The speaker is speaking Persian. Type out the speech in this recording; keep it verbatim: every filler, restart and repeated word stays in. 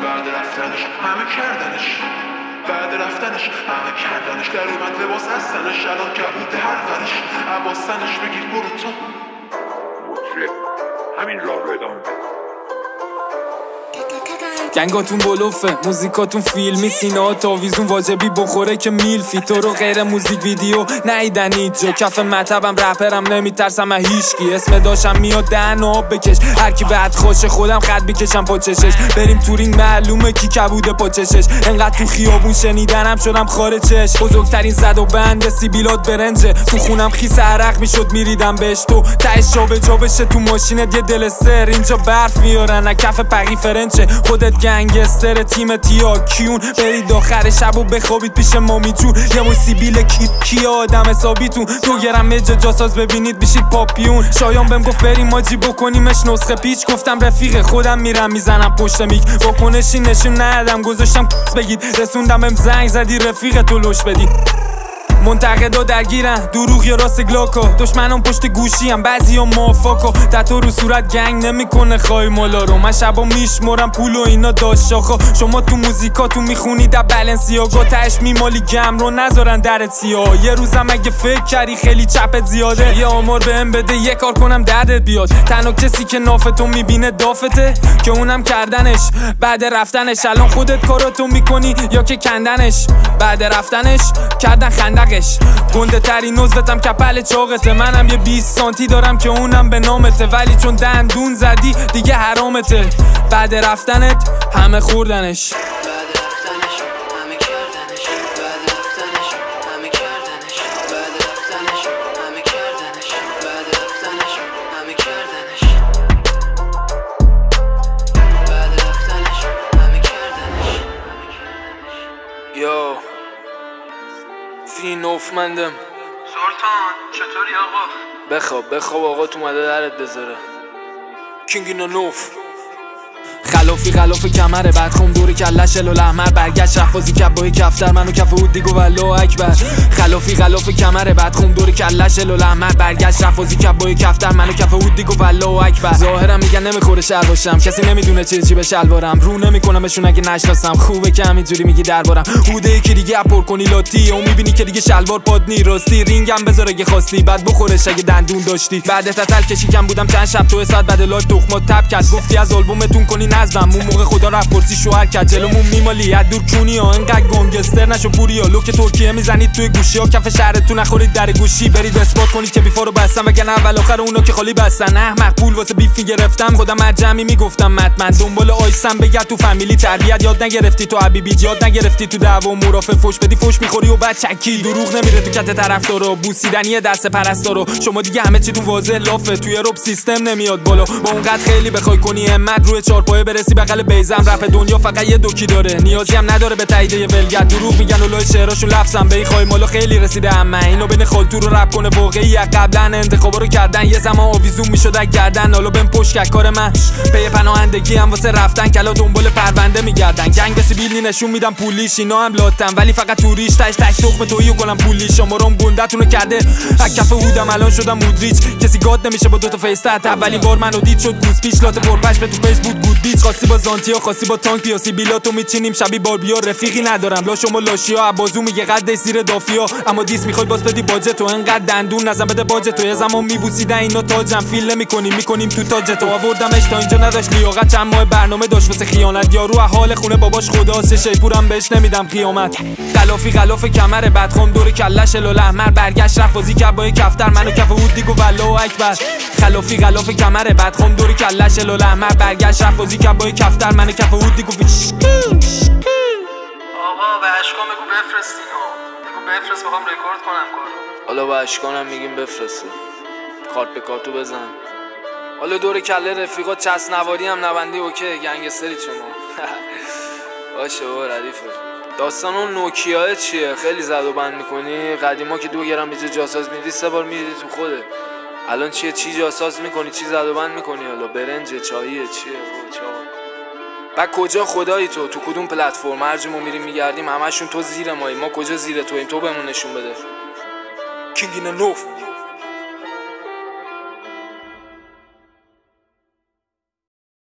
بعد رفتنش همه کردنش، بعد رفتنش همه کردنش، در اومد لباس هستنش، الان کبود هر ورش عباستنش. بگیر برو تو مجرم همین راه رو ادامه بده. گنگاتون بلوفه، موزیکاتون فیلمی، سینه تاویزون واجبی بخوره که میلفی. تو رو غیر موزیک ویدیو نیدن اینجا، کف مطبم رپرم نمیترسم از هیچکی. اسم داشم میاد دهن آب بکش، هر کی بعد خوشه خودم خط میکشم پا چشش. بریم تورینگ معلومه کی کبوده پا چشش، انقدر تو خیابون شنیدنم شدم خارجش. بزرگترین زد و بند سیبیلات برنجه، تو خونم خیس عرق میشد میریدم بهش. تو تهش جابه جا بشه تو ماشینت یه دل سر، اینجا برف میارن کف پقی فرنچه. خودت گنگستر تیم تیا کیون، برید آخر شب و بخوابید پیش مامی جون. یه مو سیبیل کیت کیا آدم حسابیتون، دو گرم مجا جاساز ببینید بشید پاپیون. شایان بهم گفت بریم ماجی بکنیمش نسخه پیچ، گفتم رفیق خودم میرم میزنم پشت میک. واکنشی نشون ندادم گذاشتم بگید، رسوندم بهم زنگ زدی رفیق تو لوش بدی. منتقدا درگیرن دروغ یا راست گلاکا، دشمنم پشت گوشیم بعضی ها موافقا. تتو رو صورت گنگ نمیکنه خواهی مالا رو، من شبا میشمرم پول و اینا داشت شاخا. شما تو موزیکاتون میخونید در بلنسیاگا، تهش میمالی گم رو نذارن درت سیاه. یه روزم اگه فکر کردی خیلی چپت زیاده، یه آمار بهم بده یه کار کنم دردت بیاد. تنها کسی که نافتو میبینه دافته، که اونم کردنش بعد رفتنش. الان خودت کاراتو میکنی یا که کندنش، بعد رفتنش کردن خندقش. گنده ترین نزدتم کپل چاقته، منم یه بیست سانتی دارم که اونم به نامته. ولی چون دندون زدی دیگه حرامته، بعد رفتنت همه خوردنش. یو فی نوفمندم سلطان چطوری آقا؟ بخواب بخواب آقا تو اومده درت بذاره. کینگ اینا نوف خلافی خلاف کمره بعد خوم دور کلش الو احمر برگشت رفت بازی کف با کفتر منو کف بود دیگو والله اکبر. خلافی خلاف کمره بعد خوم دور کلش الو احمر برگشت رفت بازی کف با کفتر منو کف بود دیگو والله اکبر. ظاهرم میگن نمیخوره شر باشم، کسی نمیدونه چه چی به شلوارم. رو نمیکنمشون اگه نشناسم، خوبه که همینجوری میگی دربارم. هوده یکی دیگه پر کنی لاتی اون میبینی که دیگه شلوار پاد نی راستی. رینگم بذار اگه خواستی بعد بخورش اگه دندون داشتی. بعد تتل کشی کم بودم چند شب تو ساعت بعد لاک تخمات تپ کرد، گفتی از آلبومتون کنی نظم. اون موقع خدا رفت پرسی شوهر کرد جلومون میمالی از دور کونی ها. انقدر گنگستر نشو پوریا، لوک ترکیه میزنید توی گوشی ها. کف شهرتون نخورید در گوشی، برید اثبات کنید که بیفارو بستم وگرنه اول آخر اونا که خالی بستن. احمق پول واسه بیفی گرفتم، خودم از جمعی میگفتم مطمئن دنبال آیسم بگرد تو فامیلی. تربیت یاد نگرفتی تو حبیبی، یاد نگرفتی تو دعوا و مرافع. فوش بدی فوش میخوری و بعد چکی. دروغ نمیره تو کت طرفدارا، بوسیدنی دست پرستارا. شما دیگه همه چیتون واضح لافه، توی رپ سیستم نمیاد بالا. با اونقدر خیلی بخوای کنی همت روی چارپایه برسی بغل بیزم. رپ دنیا فقط یه دوکی داره، نیازی هم نداره به تایید یه ولگرد. دروغ میگن اولای شعراشون لفظم به این خواهی مالا خیلی رسیده. اما اینو بین خالتو رو رپ کنه واقعی. قبلا انتخابا رو کردن یه زمان آویزون میشد گردن، حالا بهم پشت که کار من پی پناهندگی هم واسه رفتن. کلا دنبال پرونده میگردن، گنگ به سیبیلی نشون میدم پولیش. اینا هم لاتن ولی فقط توریش، تاش تاش تخم تویو کنم پولیش. شمارم گنده‌تونو کرده از کف هودم الان شدم مودریچ. کسی گاد نمیشه با دو تا فیس تحت. اولین بار منو دید شد گوس پیچ، لات پرپش به تو فیس بود گود بیچ. خاصی با زانتیا خاصی با تانک پیاسی بیلاتو میچینیم شبی باربیا. رفیقی ندارم لا شما لاشیا، بازو میگه قد زیر دافیا. اما دیس میخوای باز بدی باجه تو، انقدر دندون نزن بده باجه تو. یه زمان میبوسیدن اینا تاجم فیل نمیکنیم میکنیم تو تاج تو. آوردمش تا اینجا نداشت لیاقت، چند ماه برنامه داشت واسه خیانت. یارو حال خونه باباش خداسه، شیپورم بهش نمیدم قیامت. خلافی خلاف کمره بعد خوم دور کلش الو احمر برگشت رفت بازی کف با کفتر منو کف بود دیگو والله اکبر. خلافی خلاف کمره بعد خوم دور کلش الو احمر برگشت رفت بازی کف با کفتر منو کف بود دیگو. آقا به اشکان بگو بفرستینو، بگو بفرست میخوام رکورد کنم کارو. حالا با اشکانم میگیم بفرسته، کارت به کارتو بزن. حالا دور کله رفیقا چسب نواری هم نبندی اوکی. گنگستری شما باشه بابا ردیفه. داستان اون نوکیاه چیه؟ خیلی زد و بند میکنی؟ قدیما که دو گرم بیجه جاساز میدی سه بار میدی تو خوده. الان چیه؟ چی جاساز میکنی؟ چی زد و بند میکنی؟ حالا برنجه چاییه چیه؟ چا بعد کجا خدایی تو؟ تو کدوم پلتفرم؟ هر جا ما میریم میگردیم همشون تو زیر مایی، ما کجا زیر تویم؟ تو بهمون نشون بده. کینگ اینا نوف